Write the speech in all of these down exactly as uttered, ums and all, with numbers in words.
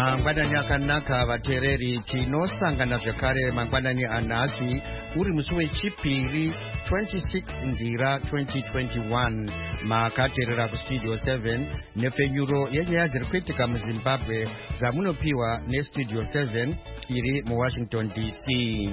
Mangwanani akanaka vateereri, tinosangana zvekare mangwanani anhasi uri musi wechipiri twenty-six Ndira twenty twenty-one. Makateerera kustudio seven nepfenyuro yenyaya dziri kuitika muZimbabwe dzamunopiwa nestudio seven iri muWashington D C.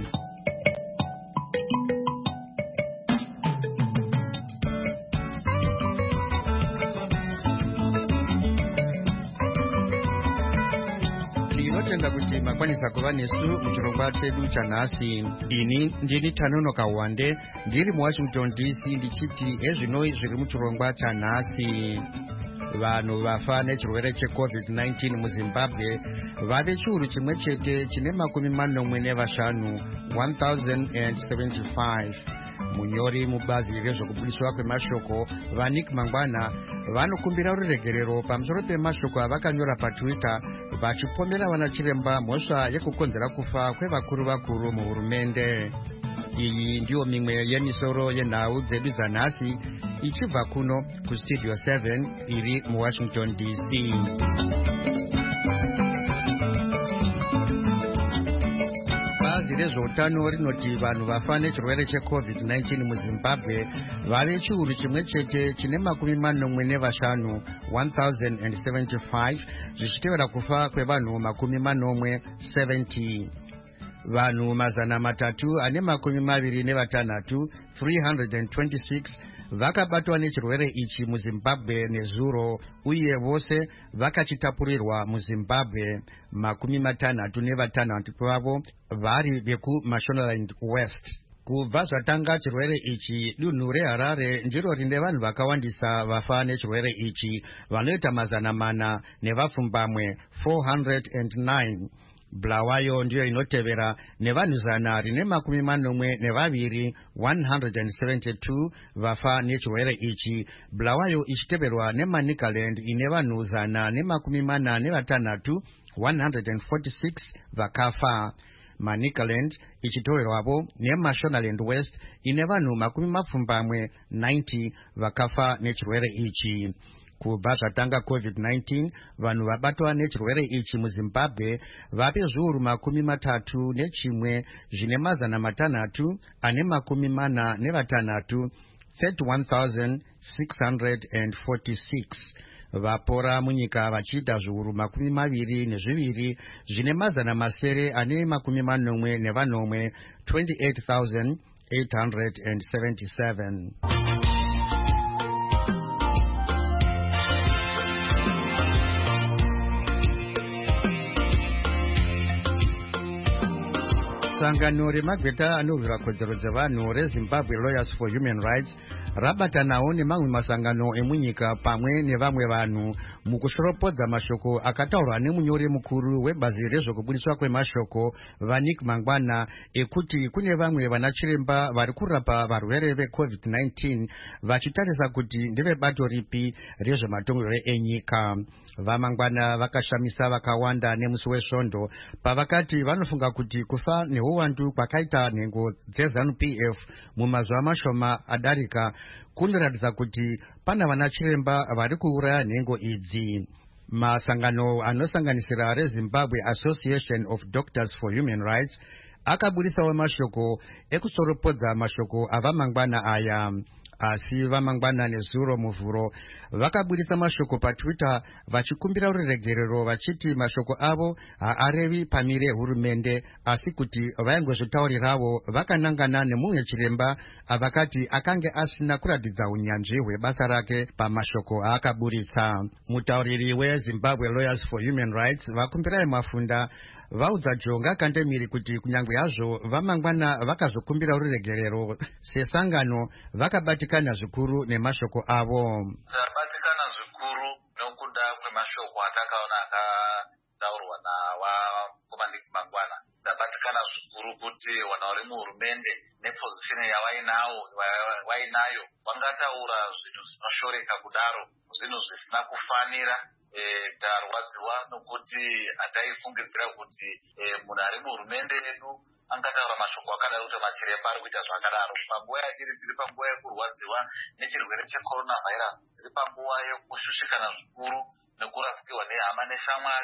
Tinotenda kuti makwanisa kuva nesu muchirongwa chedu chanhasi. Ini ndini Tanonoka Wande ndiri muWashington D C ndichiti ezvinoi zviri muchirongwa chanhasi. Vanhu vafa nechirwere checovid nineteen muZimbabwe vave chiuru chimwe chete chine makumi manomwe nevashanu one thousand seventy-five. Munyori mubazi rezvokubudiswa kwemashoko vaNick Mangwana vanokumbira ruregerero pamusoro pemashoko avakanyora paTwitter vachipomera vanachiremba mhosva yekukonzera kufa kwevakuru vakuru muhurumende. Iyi ndiyo mimwe yemisoro yenhau dzedu dzanhasi ichibva kuno kustudio seven iri muWashington D C. Bazi rezveutano rinoti vanhu vafa nechirwere checovid nineteen muZimbabwe vave chiuru chimwe chete chine makumi manomwe nevashanu one thousand seventy-five zvichitevera kufa kwevanhu makumi manomwe seventy. Vanhu mazana matatu ane makumi maviri nevatanhatu three hundred twenty-six vakabatwa nechirwere ichi muZimbabwe nezuro, uye vose vakachitapurirwa muZimbabwe. Makumi matanhatu nevatanhatu vavo vari vekuMashonaland West. Kubva zvatanga chirwere ichi, dunhu reHarare ndiro rine vanhu vakawandisa vafa nechirwere ichi, vanoita mazana mana nevapfumbamwe four hundred nine. Bulawayo ndiyo inotevera nevanhu zana rine makumi manomwe nevaviri one hundred seventy-two vafa nechirwere ichi. Bulawayo ichiteverwa neManicaland ine vanhu zana nemakumi mana nevatanhatu one hundred forty-six vakafa. Manicaland ichiteverwavo neMashonaland West ine vanhu makumi mapfumbamwe ninety vakafa nechirwere ichi. Kubva zvatanga covid nineteen vanhu vabatwa nechirwere ichi muZimbabwe vave zviuru makumi matatu nechimwe zvine mazana matanhatu ane makumi mana nevatanhatu thirty-one thousand six hundred forty-six. Vapora munyika vachiita zviuru makumi maviri nezviviri zvine mazana masere ane makumi manomwe nevanomwe twenty-eight thousand eight hundred seventy-seven. Sangano remagweta anorwira kodzero dzevanhu reZimbabwe Lawyers for Human Rights rabatanawo nemamwe masangano emunyika pamwe nevamwe vanhu mukushoropodza mashoko akataurwa nemunyori mukuru webazi rezvokubudiswa kwemashoko vaNick Mangwana ekuti kune vamwe vanachiremba vari kurapa varwere vecovid nineteen vachitarisa kuti ndevebato ripi rezvematongerero enyika. VaMangwana vakashamisa vakawanda nemusi wesvondo pavakati vanofunga kuti kufa neuwandu kwakaita nhengo dzeZANU P F mumazuva mashoma adarika kunoratidza kuti pana vanachiremba vari kuuraya nhengo idzi. Masangano anosanganisira reZimbabwe Association of Doctors for Human Rights akabudisawo mashoko ekusoropodza mashoko avaMangwana aya. Asi vaMangwana nezuro muvhuro vakabudisa mashoko paTwitter vachikumbira ruregerero vachiti mashoko avo haarevi pamire hurumende asi kuti vaingozvitaurirawo vakanangana nemumwe chiremba avakati akange asina kuratidza unyanzvi hwebasa rake pamashoko aakaburitsa. Mutauriri weZimbabwe Lawyers for Human Rights vakumbirai Mafunda vaudza Jonga Kandemiri kuti kunyange hazvo vaMangwana vakazokumbira ruregerero sesangano vakabatikana zvikuru nemashoko avo. Tabatikana zvikuru nokuda kwemashoko atakaona akataurwa navaNick Mangwana. Tabatikana zvikuru kuti vana vari muhurumende nepozishini yavainayo vainayo vangataura zvinhu zvinoshoreka kudaro, zvinhu zvisina kufanira. E, tarwadziwa nokuti ataifungidzira kuti e, munhu ari muhurumende yedu angataura mashoko akadaro kuti machiremba ari kuita zvakadaro. Panguva yatiri tiri panguva yekurwadziwa nechirwere cheCoronavirus, tiri panguva yekushushikana zvikuru nekurasikirwa nehama neshamwari.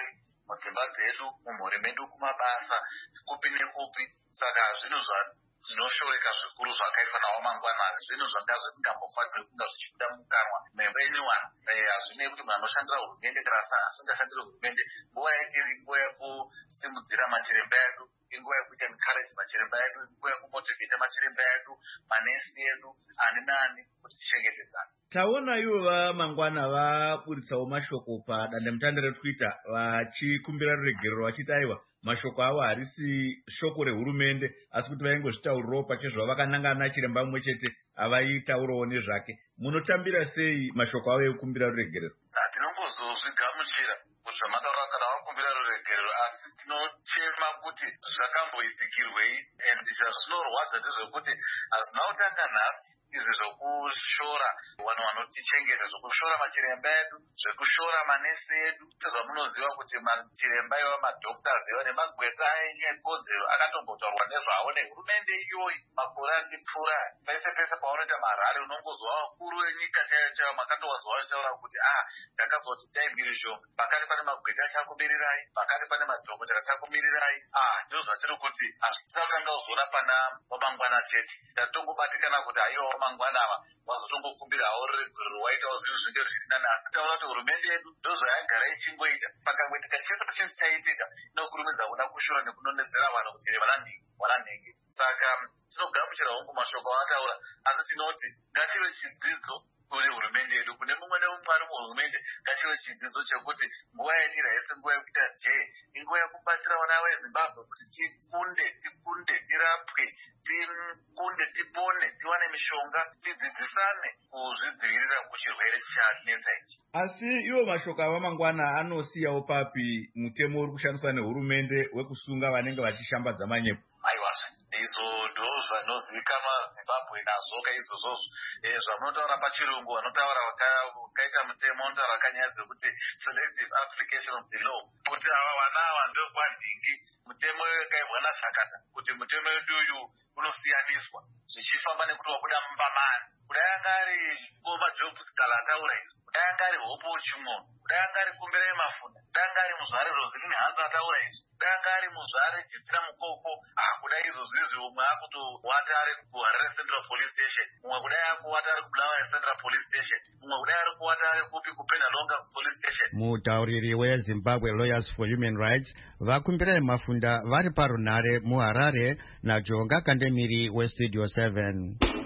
mudzimba dzedu, mumhuri medu, kumabasa, kupi nekupi. Saka zvinhu zvinoshooreka zvikuru zvakaitwa nawo mangwana, zvinhu zvanga zvisingambofaniri kunga zvichibuda mukanwa meanyone. Hazvinei kuti munhu anoshandira hurumende kana asingashandiri hurumende. Nguva yatiri nguva yekusimudzira machiremba edu, inguva yekuita encourage machiremba edu, inguva yekumotivheta machiremba edu, manesi edu, ani nani, kuti tichengetedzane. Taona ivo vamangwana vaburitsawo mashoko padandemutande reTwitter vachikumbira ruregerero vachiti aiwa mashoko avo harisi shoko rehurumende asi kuti vaingozvitaurirawo pachezvo vakanangana nachiremba mumwe chete avaitaurawo nezvake. Munotambira sei mashoko avo ekukumbira ruregerero? Tinongozozvigamuchira kuti zvamataura kana vakumbira ruregerero, asi tinochema kuti zvakamboitikirwei, and zvinorwadza ndezvekuti hazvina kutanga nhasi izvi zvokushora vanhu vanotichengeta, zvokushora machiremba edu, zvekushora manesi edu. Sezvamunoziva kuti machiremba iva madhoktors iva nemagweta enyu ekodzero akatombotaurwa nezvavo nehurumende iyoyi makore achipfuura. Pese pese paunoita marari unongozwa vakuru venyika chaivo chaivo makatowazwa vachitaura kuti ah ndakazwa kuti taimirizvo, pakati pane magweta achakumirirai, pakati pane madhokotera achakumirirai. Ah ndizvo zvatiri kuti hazvitisakanga uzoona pana mangwana chete. Tatongobatikana kuti aiwa mangwana ava wazotongokumbirawo ruregerero waitawo zvinhu zvinge zviri nani, asi taona kuti hurumende yedu ndozvayagara ichingoita. Pakangoitika chese chinhu chaitika inokurumidza kuda kushora nekunonedzera vanhu kuti vala nhengi. Saka tinogamuchira hongu mashoko avataura, asi tinoti ngative chidzidzo kune hurumende yedu, kune mumwe nemumwe ari muhurumende ngachive chidzidzo chekuti nguva yenira yese nguva yekuita jee, inguva yekubatsira vana veZimbabwe kuti tikunde tikunde tirapwe tikunde tipone tiwane mishonga tidzidzisane kuzvidzivirira kuchirwere chanetsa ichi. Asi iwo mashoko ava mangwana anosiyawo papi mutemo uri kushandiswa nehurumende wekusunga vanenge vachishambadza manyepo? Aiwazve izvo ndo zvanozivikanwa Zimbabwe nazvo kaizvozvozvo. Zvamunotaura pachirungu vanotaura vakaita mutemo unotaura vakanyaya dzekuti selective application of the law, kuti ava vana ava ndokwanhingi mutemo wakaibwa naSakata kuti mutemo wedu uyu unosiyaniswa zvichifamba nekuti wabuda mumbamani. Kudai anga ari Ngoma Jobs Kala ataura izvo, kudai anga ari Hope Chimon, kudai anga ari Kumbere Mafunda, kudai anga ari muzvare Roselini Hanza ataura izvo, kudai anga ari muzvare Jitsira Mukoko. Ah kudai izvo zvizvi umwe akutowata ari kuHarare Central Police Station, umwe kudai akuwata ari kuBulawayo Central Police Station, umwe kudai ari kuwata ari kupi kuPenalonga Police Station. Mutauriri weZimbabwe Lawyers for Human Rights vakumbira Mafunda vari parunhare muHarare naJonga Kandemiri weStudio seven.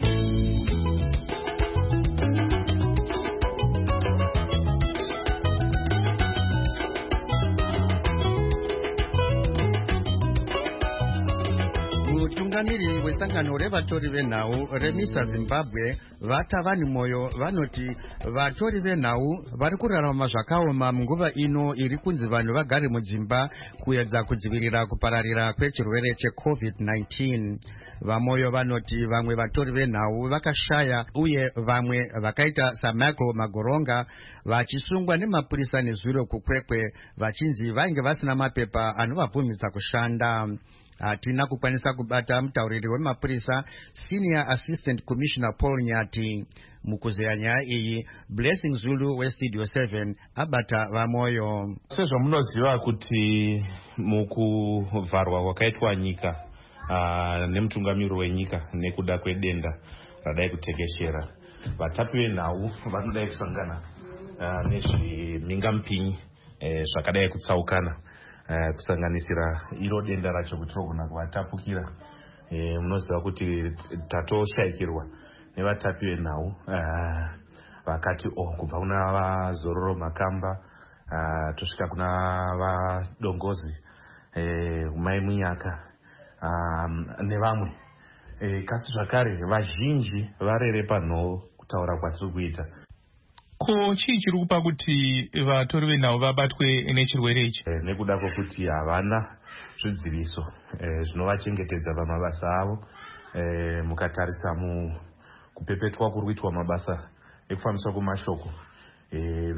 Mutungamiri wesangano revatori venhau remisa Zimbabwe vata vani moyo vanoti vatori venhau vari kurarama zvakaoma munguva ino iri kunzi vanhu vagare mudzimba kuedza kudzivirira kupararira kwechirwere checovid nineteen. Vamoyo vanoti vamwe vatori venhau vakashaya uye vamwe vakaita saMichael Magoronga vachisungwa nemapurisa nezuro kukwekwe vachinzi vainge vasina mapepa anovabvumidza kushanda. Hatina kukwanisa kubata mutauriri wemapurisa Senior Assistant Commissioner Paul Nyati. Mukuzeya nyaya iyi Blessing Zulu weStudio seven abata vamoyo. Sezvamunoziva kuti mukuvharwa kwakaitwa nyika uh, nemutungamiri wenyika nekuda kwedenda radai kutekeshera, vatapi venhau vanodai kusangana uh, nezvimingamupinyi eh, zvakadai kutsaukana. Uh, kusanganisira iro denda racho kuti rogona kuvatapukira. E, munoziva kuti tatoshayikirwa nevatapi venhau uh, vakati oh, kubva kuna vaZororo Makamba uh, tosvika kuna vaDongozi e, Mai Munyaka um, nevamwe e, kasi zvakare vazhinji varere panhoo kutaura kwatiri kuita. Ko chii chiri kupa kuti vatori venhau vabatwe nechirwere ichi? E, nekuda kwokuti havana zvidziviso e, zvinovachengetedza pamabasa avo. E, mukatarisa mukupepetwa kuri kuitwa mabasa ekufambiswa kwemashoko e,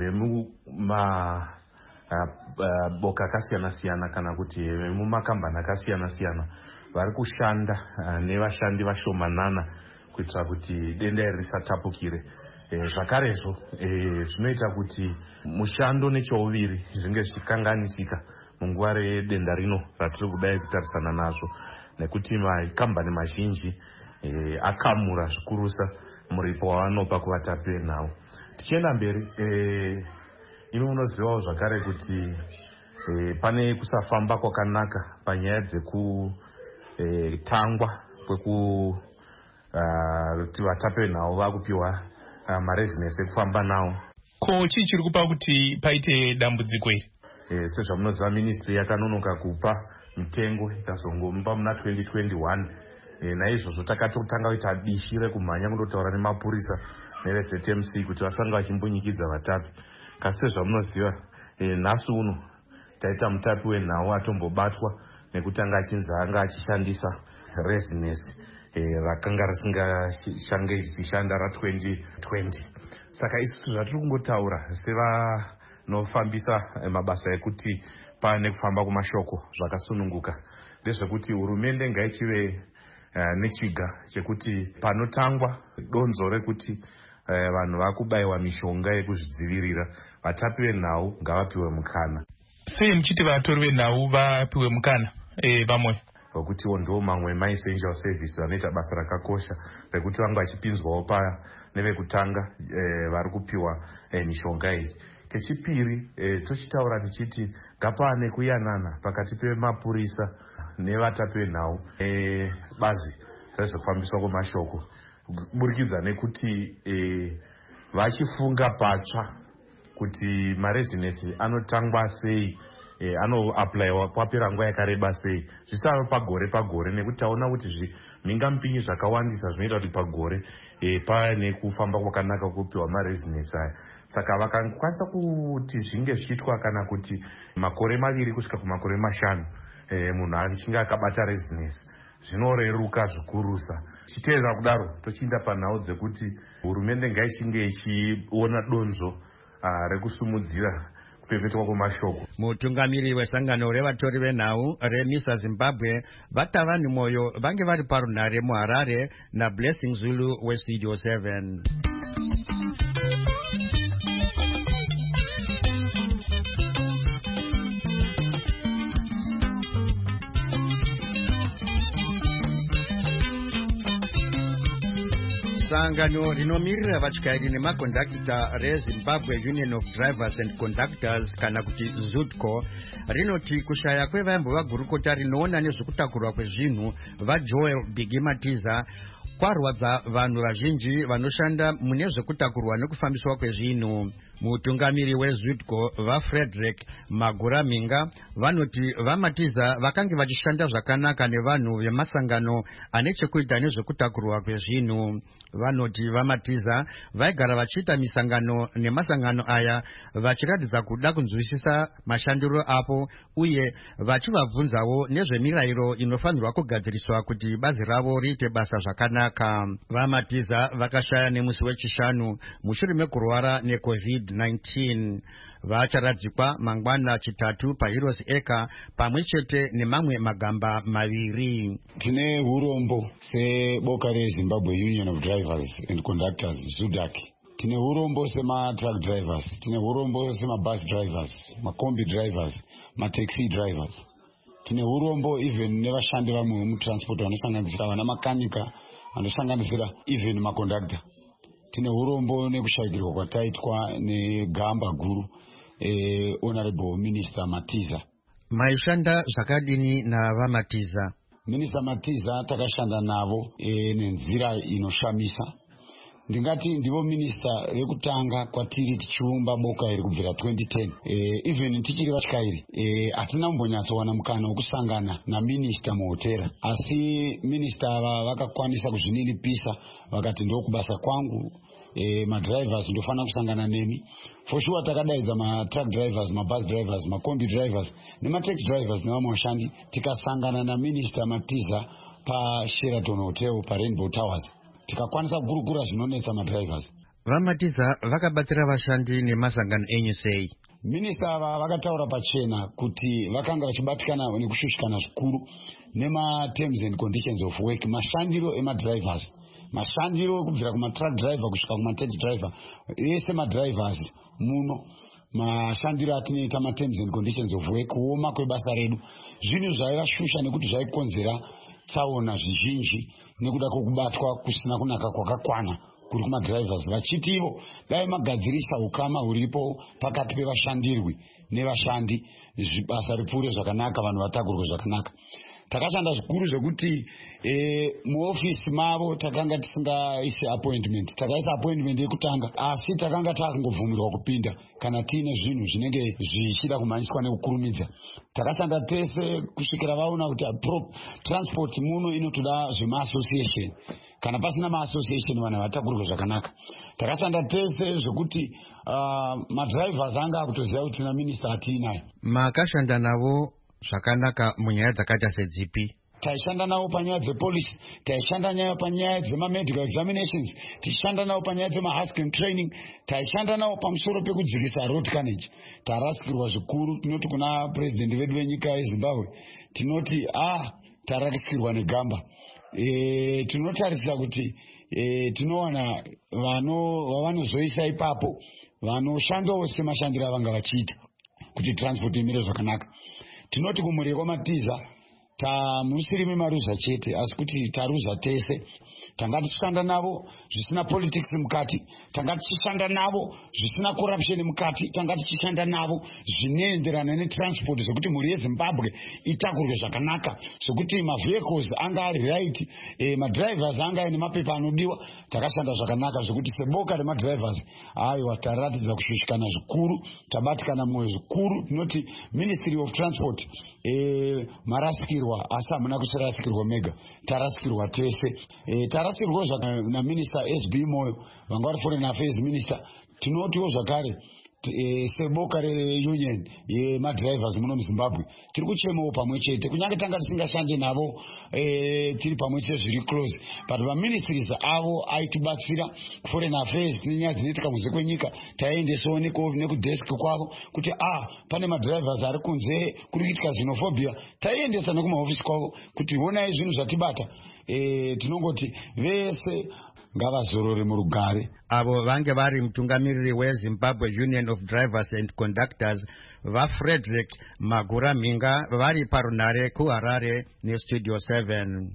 vemumaboka akasiyana-siyana kana kuti vemumakambani akasiyana-siyana vari kushanda uh, nevashandi vashomanana kuitira kuti denda iri risatapukire. E, zvakarezvo e, zvinoita kuti mushando nechouviri zvinge zvichikanganisika munguva redenda rino ratiri kudai kutarisana nazvo, nekuti makambani mazhinji e, akamura zvikurusa muripo wavanopa kuvatapi venhau. Tichienda mberi, e, imi munozivawo zvakare kuti e, pane kusafamba kwakanaka panyaya dzekutangwa e, kwekuti uh, vatapi venhau vakupiwa uh, marezinesi ekufamba nawo. Ko chii chiri kupa kuti paite dambudziko iri? E, sezvamunoziva ministry yakanonoka kupa mitengo ikazongomupa muna twenty twenty-one. E, naizvozvo takatotanga kuita dishi rekumhanya kundotaura nemapurisa nevez M C kuti vasanga vachimbonyikidza vatapi. Kasi sezvamunoziva e, nhasi uno taita mutapi wenhau atombobatwa nekuti anga achinzi anga achishandisa rezinesi e, rakanga risingashange richishanda ra-twenty twenty. Saka isusu zvatiri kungotaura sevanofambisa mabasa ekuti pane kufamba kumashoko zvakasununguka ndezvekuti hurumende ngaichive uh, nechiga chekuti panotangwa donzo rekuti uh, vanhu vakubayiwa mishonga yekuzvidzivirira, vatapi venhau ngavapiwe mukana. Sei muchiti vatori venhau vapiwe mukana e, vamwe wekutiwo ndo mamwe maessential service vanoita basa rakakosha rekuti vanga vachipinzwawo paya nevekutanga e, vari kupiwa e, mishonga iyi. Kechipiri e, tochitaura tichiti ngapane kuyanana pakati pemapurisa nevatapi venhau e, bazi rezvekufambiswa kwemashoko kuburikidza nekuti e, vachifunga patsva kuti marezinesi anotangwa sei, e, anoaplayiwa kwapera nguva yakareba sei, zvisava pagore pagore, nekuti taona kuti zvingamupinyi zvakawandisa zvinoita kuti pagore e, pane kufamba kwakanaka kupiwa marezinesi aya. Saka vakakwanisa kuti zvinge zvichitwa kana kuti makore maviri kusvika kumakore mashanu e, munhu achinge akabata rezinesi zvinoreruka zvikurusa. Tichiteerera kudaro tochiinda panhau dzekuti hurumende ngaichinge ichiona donzvo uh, rekusumudzira kupepetwa kwemashoko. Mutungamiri wesangano revatori venhau remisa Zimbabwe Vatavani Moyo vange vari parunhare muHarare naBlessing Zulu weStudio seven. Sangano rinomirira vatyairi nemakondakita reZimbabwe Union of Drivers and Conductors kana kuti ZUDCO rinoti kushaya kwevaimbo vagurukota rinoona nezvekutakurwa kwezvinhu vaJoel Bigi Matiza kwarwadza vanhu vazhinji vanoshanda mune zvekutakurwa nekufambiswa kwezvinhu. Mutungamiri weZUDCO vaFrederick Maguraminga vanoti vaMatiza vakange vachishanda zvakanaka nevanhu vemasangano ane chekuita nezvekutakurwa kwezvinhu. Vanoti vaMatiza vaigara vachiita misangano nemasangano aya vachiratidza kuda kunzwisisa mashandiro apo uye vachivabvunzawo nezvemirayiro inofanirwa kugadziriswa kuti bazi ravo riite basa zvakanaka. vaMatiza vakashaya nemusi wechishanu mushure mekurwara necovid nineteen. Vacharadzikwa mangwana chitatu paHeroes Acre pamwe chete nemamwe magamba maviri. Tine hurombo seboka reZimbabwe Union of Drivers and Conductors ZUDAC. Tine hurombo sema truck drivers, tine hurombo sema bus drivers, makombi drivers, mataxi drivers. Tine hurombo even nevashandi vamwe vemutransport vanosanganisira vana makanika, vanosanganisira even maconductor. Tine hurombo nekushayikirwa kwataitwa negamba guru eh, Honorable Minister Matiza. Maishanda zvakadini na vaMatiza? Minister Matiza takashanda navo eh, nenzira inoshamisa. Ndingati ndivo minister rekutanga kwatiri tichiumba boka iri kubvira twenty ten. Eh, even tichiri vatyairi eh, hatina kumbonyatsowana mukana wokusangana na minister muhotera, asi minister ava vakakwanisa kuzvininipisa vakati ndokubasa kwangu. Eh, madrivers ndofana kusangana nemi. For sure takadaidza matruck drivers, mabus drivers, makombi drivers nemataxi drivers nevamwe vashandi tikasangana na minister Matiza pa Sheraton Hotel pa Rainbow Towers tikakwanisa kugurugura zvinonetsa madrivers. vaMatiza vakabatsira vashandi nemasangano enyu sei? Minister ava vakataura pachena kuti vakanga vachibatikana nekushushikana zvikuru nema terms and conditions of work, mashandiro emadrivers, mashandiro kubvira kumatruck driver kusvika kumataxi driver, ese madrivers muno mashandiro atinoita materms and conditions of work, kuoma kwebasa redu, zvinhu zvaivashusha nekuti zvaikonzera tsaona zvizhinji nekuda kwokubatwa kusina kunaka kwakakwana kuri kumadrivers. Vachiti ivo dai magadzirisa ukama huripo pakati pevashandirwi nevashandi, basa ripfuure zvakanaka, vanhu vatagurwe zvakanaka. Takashanda zvikuru zvekuti e, muofisi mavo takanga tisingaisi appointment, takaisa appointment yekutanga, asi takanga takungobvumirwa kupinda kana tiine zvinhu zvinenge zvichida kumhanyiswa nekukurumidza. Takashanda tese kusvikira vaona kuti transport muno inotoda zvema-association, kana pasina ma-association vanhu vatagurwe zvakanaka. Takashanda tese zvekuti uh, madrivers anga akutoziva kuti na minister atiinayo. Makashanda navo zvakanaka munyaya dzakaita sedzipi? Taishanda navo panyaya dzepolice, taishanda nayo panyaya dzema-medical examinations, tichishanda navo panyaya dzema-husking training, taishanda navo pamusoro pekudzikisa road carnage. Tarasikirwa zvikuru, tinoti kuna president vedu venyika yeZimbabwe, tinoti ah, tarasikirwa negamba. E, tinotarisira kuti e, tinowana vano vavanozoisa ipapo vanoshandawo semashandiro avanga vachiita kuti transport imire zvakanaka. Tinoti kumureko kwamatiza tamusirimi maruza chete, asi kuti taruza tese. Tanga tichishanda navo zvisina politics mukati, tanga tichishanda navo zvisina corruption mukati, tanga tichishanda navo zvinoenderana netransport zvokuti mhuri yeZimbabwe itakurwe zvakanaka, zvokuti mavehicles anga ari right, e, madrivers anga ane mapepa anodiwa. Takashanda zvakanaka zvokuti seboka remadrivers aiwa taratidza kushushikana zvikuru, tabatikana mwoyo zvikuru. Tinoti Ministry of Transport e, marasikirwa, asi hamuna kuchirasikirwa mega, tarasikirwa tese. E, tarasikirwa na Minister S B Moyo, vanga vari Foreign Affairs Minister. Tinotiwo zvakare E, seboka reunion yemadrivers muno muZimbabwe tiri kuchemawo pamwe chete, kunyange tanga tisingashande navo e, tiri pamwe chete zviri close, but vaministries avo aitibatsira Foreign Affairs nenyaya dzinoitika kunze kwenyika. Taiendesawo nekudesk kwavo kuti ah, pane madrivers ari kunze kuri kuitika xenophobia, taiendesa nekumahofisi kwavo kuti honai zvinhu zvatibata. E, tinongoti vese ngavazorore murugare. Avo vange vari mutungamiriri weZimbabwe Union of Drivers and Conductors vaFrederick Magura Minga vari parunare kuHarare neStudio seven.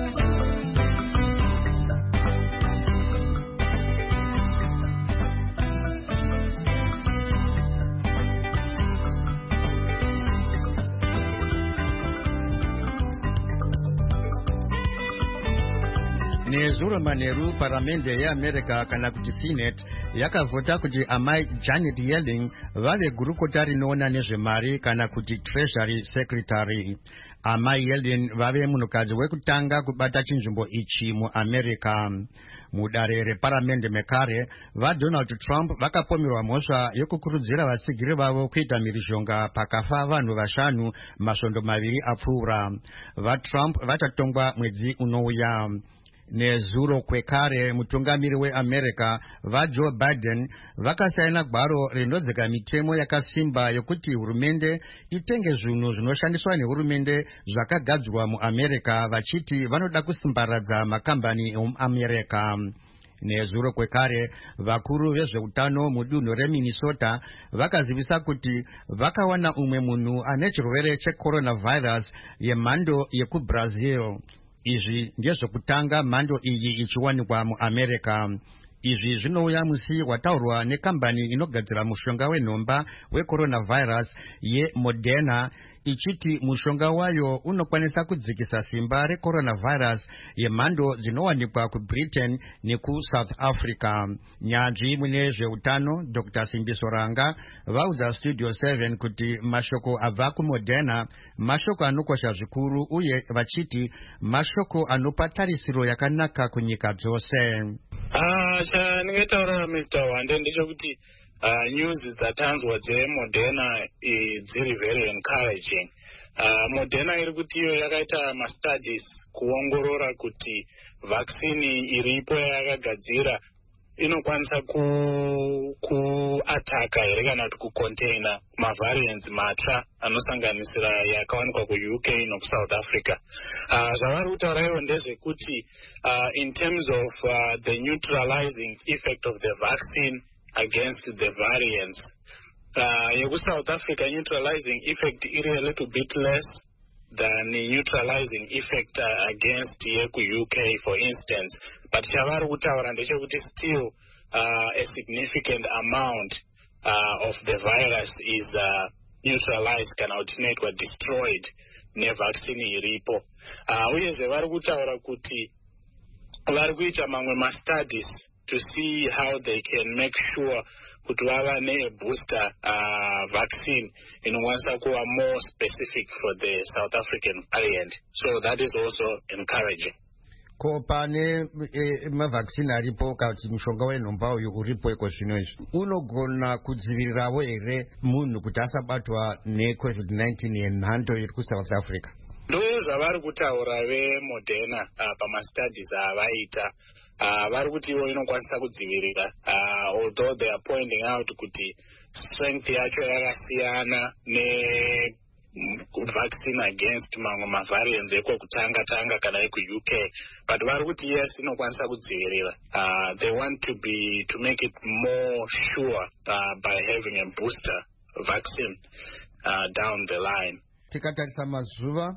Nezuro manheru paramende yeAmerica kana kuti Senate yakavhota kuti amai Janet Yellen vave gurukota rinoona nezvemari kana kuti Treasury Secretary. Amai Yellen vave munhukadzi wekutanga kubata chinzvimbo ichi muAmerica. Mudare reparamende mekare vaDonald Trump vakapomerwa mhosva yokukurudzira vatsigiri vavo kuita mhirizhonga pakafa vanhu vashanu masvondo maviri apfuura. VaTrump vachatongwa mwedzi unouya. Nezuro kwekare mutungamiri weAmerica vaJoe Biden vakasaina gwaro rinodzeka mitemo yakasimba yokuti hurumende itenge zvinhu zvinoshandiswa nehurumende zvakagadzirwa muAmerica, vachiti vanoda kusimbaradza makambani emuAmerica. Nezuro kwekare vakuru vezveutano mudunhu reMinnesota vakazivisa kuti vakawana umwe munhu ane chirwere checoronavirus yemhando yekuBrazil. Izvi ndezvokutanga mhando iyi ichiwanikwa muAmerica. Izvi zvinouya musi wataurwa nekambani inogadzira mushonga wenhomba wecoronavirus yeModerna ichiti mushonga wayo unokwanisa kudzikisa simba recoronavirus yemhando dzinowanikwa kuBritain nekuSouth Africa. Nyanzvi mune zveutano Doctor Simbiso Ranga vaudza Studio seven kuti mashoko abva kuModerna mashoko anokosha zvikuru uye vachiti mashoko anopa tarisiro yakanaka kunyika dzose. Ah, chandingataura Mister Wande ndechekuti Uh, news dzatanzwa dzeModerna uh, dziri very encouraging. Uh, Moderna iri kuti iyo yakaita mastudies kuongorora kuti vaccine iripo yakagadzira inokwanisa ku kuataka here kana kuti kucontaina mavariants matsva anosanganisira yakawanikwa kuU K nokuSouth Africa. Uh, zvavari kutaura ivo ndezvekuti uh, in terms of uh, the neutralizing effect of the vaccine against the variants, uh, yeku-South Africa neutralizing effect iri a little bit less than neutralizing effect uh, against yeku-U K, for instance. But chavari kutaura ndechekuti still uh, a significant amount uh, of the virus is uh, neutralized kana kuti inoitwa destroyed nevaccine iripo. Uh, uyezve vari kutaura kuti vari kuita mamwe ma-studies to see how they can make sure kuti vava ne-booster uh, vaccine inokwanisa kuva more specific for the South African variant. So that is also encouraging. Ko pane e, mavaccine aripo kuti mushonga wenhomba uyu uripo iko zvino izvi unogona kudzivirirawo here munhu kuti asabatwa necovid nineteen yenhando iri kuSouth Africa? Ndo zvavari kutaura veModerna uh, pamastudies avaita. Uh, vari kuti ivo inokwanisa kudzivirira uh, although they are pointing out kuti strength yacho yakasiyana ne vaccine against mamwe mavariants ekokutanga tanga kana eku-U K, but vari kuti yes inokwanisa kudzivirira. Uh, they want to be to make it more sure uh, by having a booster vaccine uh, down the line. Tikatarisa mazuva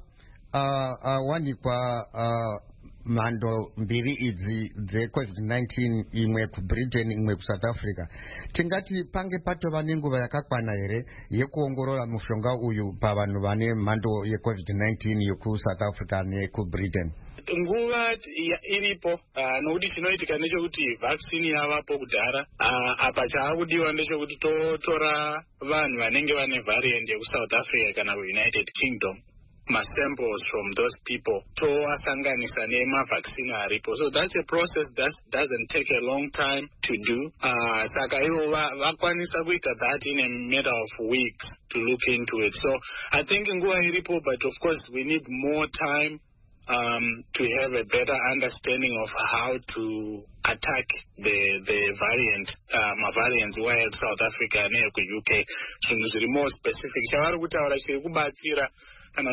awanikwa uh, uh, mhando mbiri idzi dzecovid nineteen, imwe kuBritain imwe kuSouth Africa, tingati pange patova nenguva yakakwana here yekuongorora mushonga uyu pavanhu vane mhando yecovid nineteen yekuSouth Africa nekuBritain? Nguva iripo uh, nokuti chinoitika ndechekuti vaccine yavapo kudhara. uh, apa chaakudiwa ndechekuti totora vanhu vanenge vane variant yekuSouth Africa kana kuUnited Kingdom, ma-samples from those people toasanganisa nemavaccine aripo. So that's a process that doesn't take a long time to do. Uh, saka ivo vakwanisa kuita that in a matter of weeks to look into it. So I think nguva iripo, but of course we need more time um, to have a better understanding of how to attack the the variant, uh, ma-variants wild South Africa neku-U K. Zvinhu zviri more specific. Chavari kutaura chiri kubatsira kana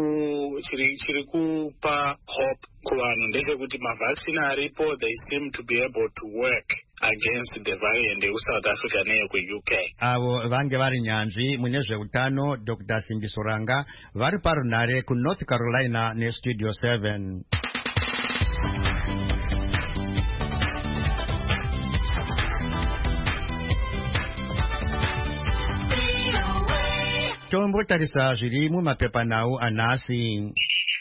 chiri kupa hope kuvanhu ndechekuti mavaccine aripo, they seem to be able to work against the variant yeku-South Africa neyeku-U K. Avo vange vari nyanzvi mune zveutano Doctor Simbiso Ranga vari parunhare kuNorth Carolina neStudio seven. Tombotarisa zviri mumapepanhau anhasi.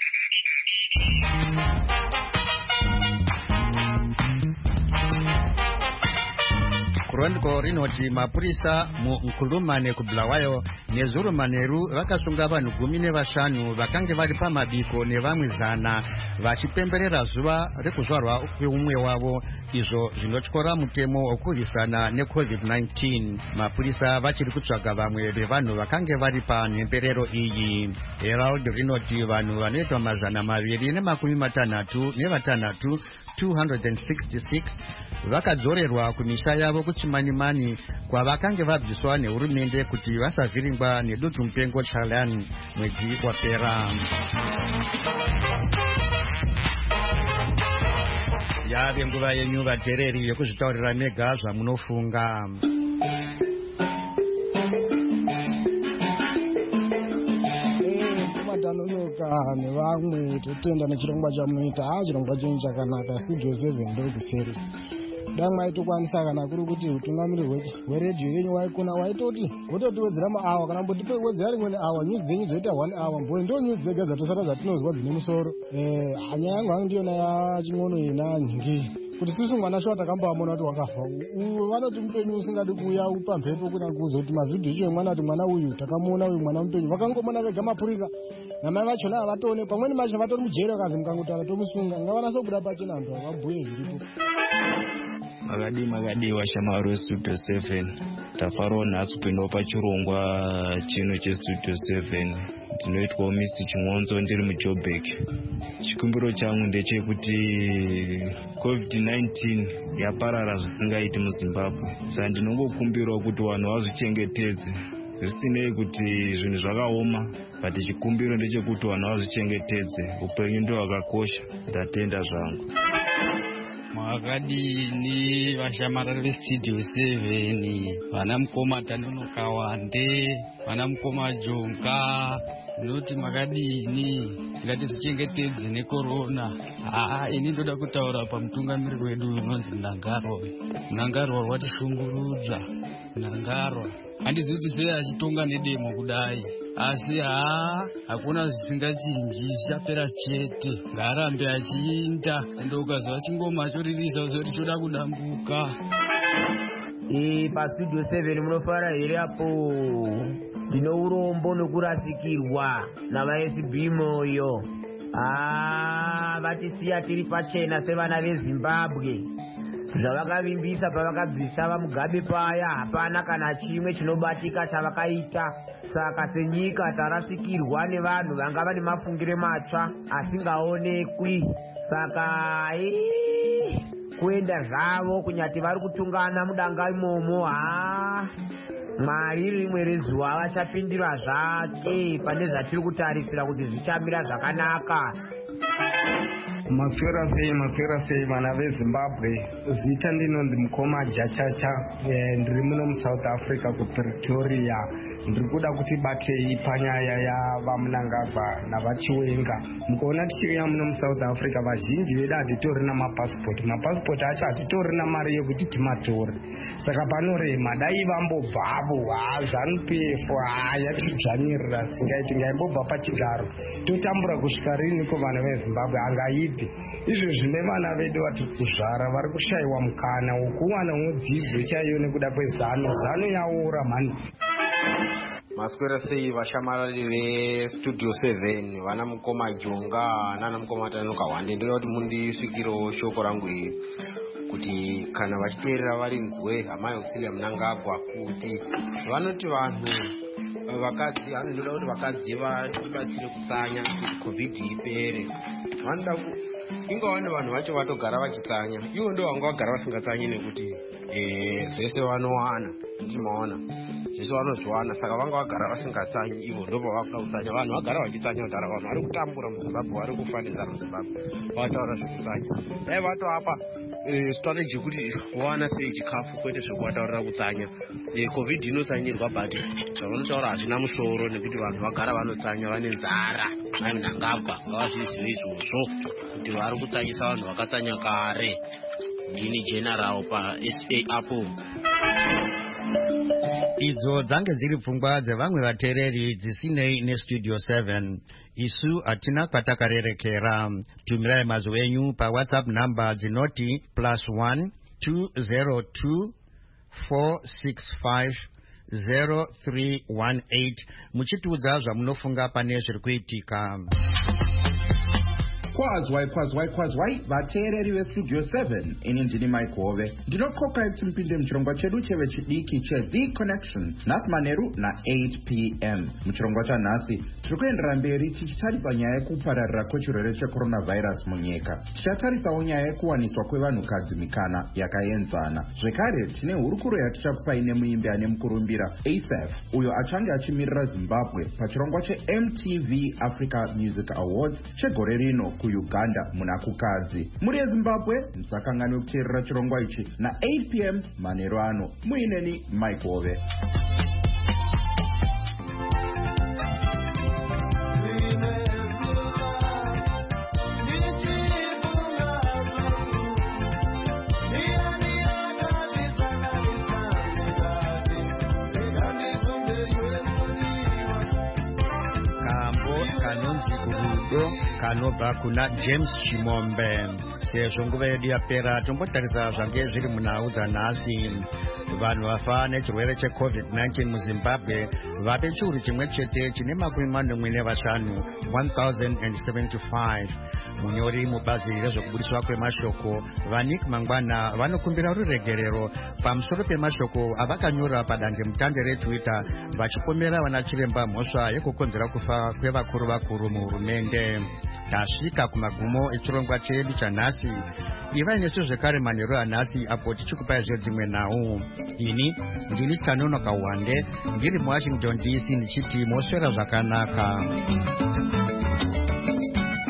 Chronicle rinoti mapurisa muNkuluma nekuBulawayo neZuruma Neru vakasunga vanhu gumi nevashanu vakange vari pamabiko nevamwe zana vachipemberera zuva rekuzvarwa kweumwe wavo, izvo zvinotyora mutemo wokurwisana necovid nineteen. Mapurisa vachiri kutsvaga vamwe vevanhu vakange vari panhemberero iyi. Herald rinoti vanhu vanoitwa mazana maviri nemakumi matanhatu nevatanhatu two hundred sixty-six vakadzorerwa kumisha yavo kuchimanimani kwavakange vabviswa nehurumende kuti vasavhiringwa nedutu mupengo Chalayan mwedzi wapera. Yave nguva yenyu vateereri yekuzvitaurira mega zvamunofunga. Nevamwe totenda nechirongwa chamunoita. Ha, chirongwa chenyu chakanaka. Studio seven ndiri kuseri. Dai maitokwanisa kana kuri kuti utungamiriri hweredhiyo yenyu waikona waitoti wototiwedzera maawa kana mbotipewedzera rimweni awa news dzenyu dzoita one hour mboi ndo news dzega dzatosara dzatinozwa dzine musoro. Eh, nyaya yangu hangu ndiyona yaching'ono inanyingi kuti sisu mwana sho takambamona kuti wakafa. Vanoti mupenyu usingadi kuuya upa mhepo kuna kuzoti mavhidhiyo icho mwana kuti mwana uyu takamuona uyu mwana mupenyu vakangomona vega mapurisa namai vachona havatoone pamweni macho vatori mujeri vakazi mukangotara tomusunga ngavanase kubuda pachena vantu vakabhuye zviripo. Makadi makadi washamari weStudio seven. Tafarawo nhasi kupindawo pachirongwa chino cheStudio seven. Ndinoitwawo Mister Chimwonzo ndiri muJoburg. Chikumbiro changu ndechekuti covid nineteen yaparara zvisingaiti muZimbabwe. Saka ndinongokumbirawo kuti vanhu vazvichengetedze. Zvisinei kuti zvinhu zvakaoma, but chikumbiro ndechekuti vanhu vazvichengetedze. Upenyu ndo hwakakosha. Ndatenda zvangu. Mwakadini vashamarara vestudio seven vana mukoma Tanonoka Wande vana mukoma Jonga noti makadini ngatizichengetedze nekorona. Haa, ini ndoda kutaura pamutungamiriri wedu unonzi Mnangagwa. Mnangagwa watishungurudza. Mnangagwa handizivi kuti sei achitonga nedemo kudai, asi haa hakuna zvisingachinji, zvichapera chete. Ngaarambe achiinda ende ukazwa chingoma choririsa uzoti choda kudambuka. Eh, pastudio seven munofara here apo. Ndino urombo nokurasikirwa nava-S B moyo. Ah, vatisiya tiri pachena sevana veZimbabwe. Zvavakavimbisa pavakabvisa vaMugabe paya hapana kana chimwe chinobatika chavakaita. Saka senyika tarasikirwa nevanhu vanga vane mafungire matsva asingaonekwi. Saka ee, kuenda zvavo kunyati vari kutungana mudanga imomo. Haa, Mwari rimwe rezuva vachapindira zvake pane zvatiri kutarisira kuti zvichamira zvakanaka. Maswera sei maswera sei vana veZimbabwe. Zita ndinonzi Mukoma Jachacha, ndiri muno muSouth Africa kuPretoria. Ndiri kuda kuti batei panyaya yavaMnangagwa navaChiwenga. Mukaona tichiuya muno muSouth Africa vazhinji vedu hatitori namapasipoti. Mapasipoti acho hatitori namari yekuti timatore. Saka panorema dai vambobvavo ZANU-P F yatidzvanyirira singaiti ngaimbobva pachigaro totambura kusvika riniko vana veZimbabwe angaibve. Izvozvi nevana vedu vatiri kuzvara vari kushayiwa mukana wokuwana mudzidzo chaiyo nekuda kwezano. Zano yaora mani. Maswera sei vashamarari vestudio seven vana Mukoma Jonga nana Mukoma Tanonoka Wande. Ndoda kuti mundisvikirawo shoko rangu iri kuti kana vachiteerera varinzwe hama yokusiya Mnangagwa kuti vanoti vanhu vakadzi, hani ndoda kuti vakadzi vatibatsire kutsanya kuti covid ipere. Vanoda ku ingawa nevanhu vacho vatogara vachitsanya, ivo ndo vanga vagara vasingatsanyi nekuti eh zvese vanowana ndimaona zvese vanozviwana, saka vanga vagara vasingatsanyi, ivo ndo pavakuda kutsanya. Vanhu vagara vachitsanya kudhara, vanhu vari kutambura muZimbabwe, vari kufanira muZimbabwe, vataura zvekutsanya. Dai vatoapa strategy yekuti vowana sei chikafu kwete zvekuvataurira kutsanya. Covid inotsanyirwa but zvavanotaura hazvina musoro nekuti vanhu vagara vanotsanya vane nzara. Ai Mnangagwa ngavazvizive izvozvo kuti vari kutsanyisa vanhu vakatsanya kare. Ndini general paS A apo. Idzo dzange dziri pfungwa dzevamwe vateereri dzisinei nestudio seven. Isu hatina kwatakarerekera. Tumirai mazwi enyu paWhatsApp number dzinoti plus one two zero two four six five zero three one eight muchitiudza zvamunofunga pane zviri kuitika. Kwazwai kwazwai kwazwai vateereri vestudio seven. Ini ndini Mike Hove. Ndinokokai kuti mupinde muchirongwa chedu chevechidiki cheThe Connection nhasi manheru na-eight p m. Muchirongwa chanhasi tiri kuendera mberi tichitarisa nyaya yekupararira kwechirwere checoronavirus munyika. Tichatarisawo nyaya yekuwaniswa kwevanhukadzi mikana yakaenzana. Zvekare tine hurukuro yatichakupai nemuimbi ane mukurumbira ASAF uyo achange achimirira Zimbabwe pachirongwa cheM T V Africa Music Awards chegore rino kuUganda muna kukadzi. Muri eZimbabwe musakanganwe kuteerera chirongwa ichi na-eight p m manheru ano. Muineni Mike Hove. Kanobva kuna James Chimombe. Sezvo nguva yedu yapera tombotarisa zvange zviri munhau dzanhasi. Vanhu vafa nechirwere checovid nineteen muZimbabwe vape chiuru chimwe chete chine makumi manomwe nevashanu one thousand seventy-five. Munyori mubazi rezvekubudiswa kwemashoko Vanik Mangwana vanokumbira ruregerero pamusoro pemashoko avakanyora padandemutande reTwitter vachipomera vana chiremba mhosva yekukonzera kufa kwevakuru vakuru muhurumende. Tasvika kumagumo echirongwa chedu chanhasi. Ivai nesu zvekare manheru anhasi apo tichikupai zvedzimwe nhau. Ini ndini Tanonoka Wande ndiri muWashington D C ndichiti moswera zvakanaka.